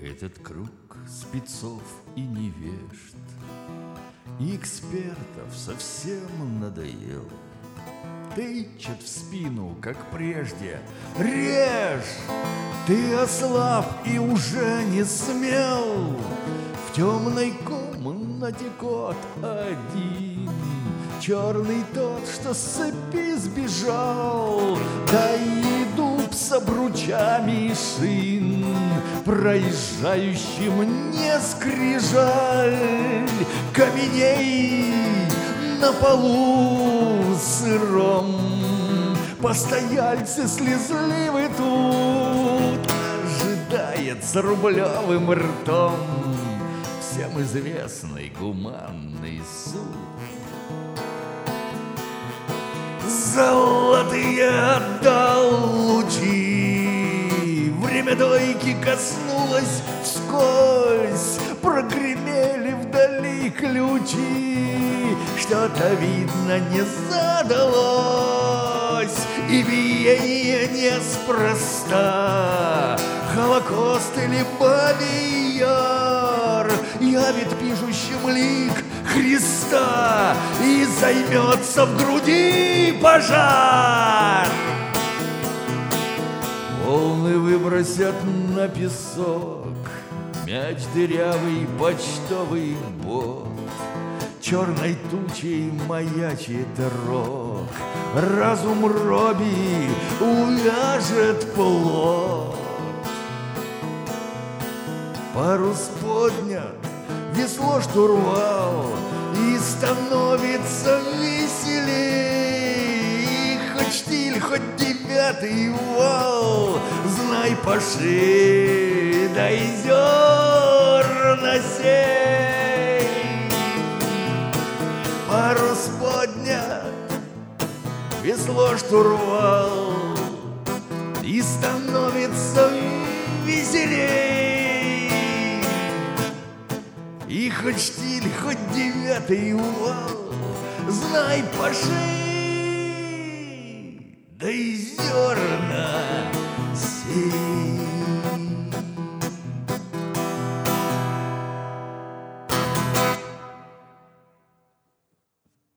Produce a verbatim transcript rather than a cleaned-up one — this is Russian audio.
Этот круг спецов и невежд, и экспертов совсем надоел. Тычет в спину, как прежде: режь! Ты ослаб и уже не смел. В темной комнате кот один, черный тот, что с цепи сбежал. Да и дуб с обручами шин, проезжающим не скрижаль. Каменей на полу сыром, постояльцы слезливы тут. Ожидается рублевым ртом всем известный гуманный суд. Золотые отдал лучи, время дойки коснулось вскользь. Прогремели вдали ключи, что-то видно не задалось. И биение неспроста, Холокост или Бабий Яр явит пишущим лик Христа, и займется в груди пожар. Волны выбросят на песок мяч дырявый почтовый бот. Черной тучей маячит рог, разум Робби увяжет плот. Парус поднят, весло штурвал, и становится веселей. И хоть штиль, хоть девятый вал, знай, пошли, да и зерна сей. Парус поднят, весло штурвал, и становится веселей. И хоть штиль, хоть девятый вал, знай, пошли, да и зерна сей.